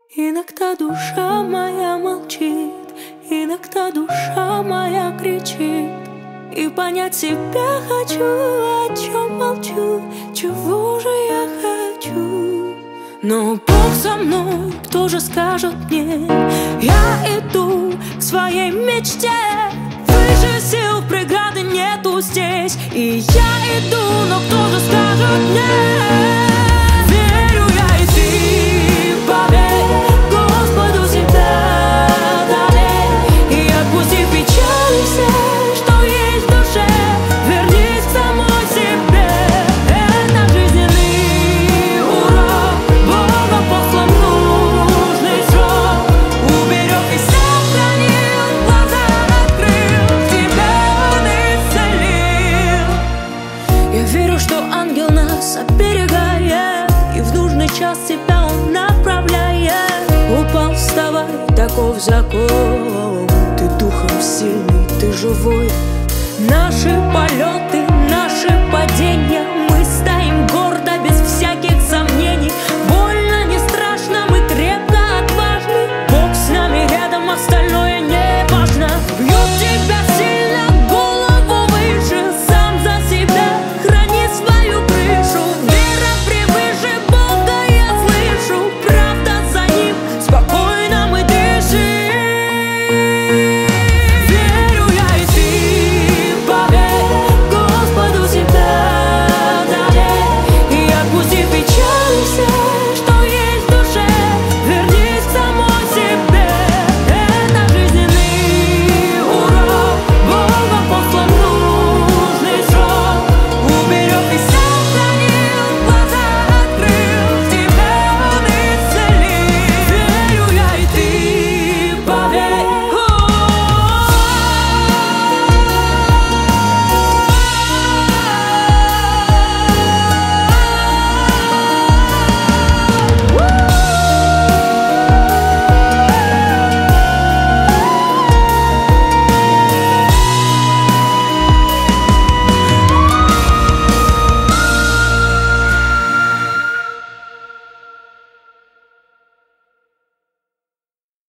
Иногда душа моя молчит, иногда душа моя кричит. И понять себя хочу, о чем молчу, чего же я хочу. Но Бог со мной, кто же скажет мне? Я иду к своей мечте. Выше сил преграды нету здесь. И я иду, но кто же скажет мне? Верю я, и ты поверь, Господу себя доверь. И отпусти печали все, что есть в душе. Вернись к самой себе. Это жизненный урок, Бога послан нужный срок. Уберег и сохранил, глаза открыл, тебя Он исцелил. Я верю, что ангел нас оберегает, и в нужный час тебя Он направляет. Упал, вставай, таков закон. Ты духом сильный, ты живой. Наши полеты, наши падения